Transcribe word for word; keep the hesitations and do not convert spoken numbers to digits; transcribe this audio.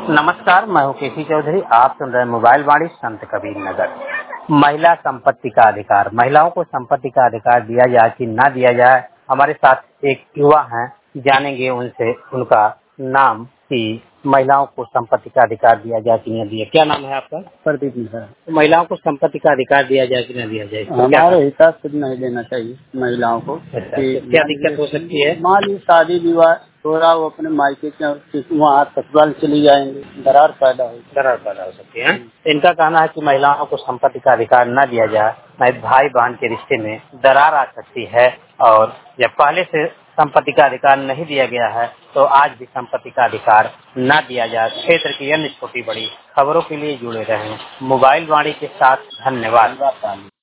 नमस्कार, मैं हूँ केसी चौधरी। आप सुन रहे हैं मोबाइल वाणी संत कबीर नगर। महिला संपत्ति का अधिकार, महिलाओं को संपत्ति का अधिकार दिया जाए कि ना दिया जाए, हमारे साथ एक युवा हैं, जानेंगे उनसे उनका नाम कि महिलाओं को संपत्ति का अधिकार दिया जाए कि न दिया। क्या नाम है आपका? प्रदीप मिश्रा। तो महिलाओं को संपत्ति का अधिकार दिया जाए कि न दिया जाए? हमारे हिसाब से नहीं देना चाहिए महिलाओं को। क्या दिक्कत हो सकती है? मान ली शादी विवाह थोड़ा वो अपने मायके के वहाँ ससुराल चली जाएंगे, दरार पैदा हो दरार पैदा हो सकती है। इनका कहना है कि महिलाओं को संपत्ति का अधिकार न दिया जाए, नहीं भाई बहन के रिश्ते में दरार आ सकती है। और जब पहले से संपत्ति का अधिकार नहीं दिया गया है तो आज भी संपत्ति का अधिकार न दिया जाए। क्षेत्र की अन्य छोटी बड़ी खबरों के लिए जुड़े रहें मोबाइल वाणी के साथ। धन्यवाद।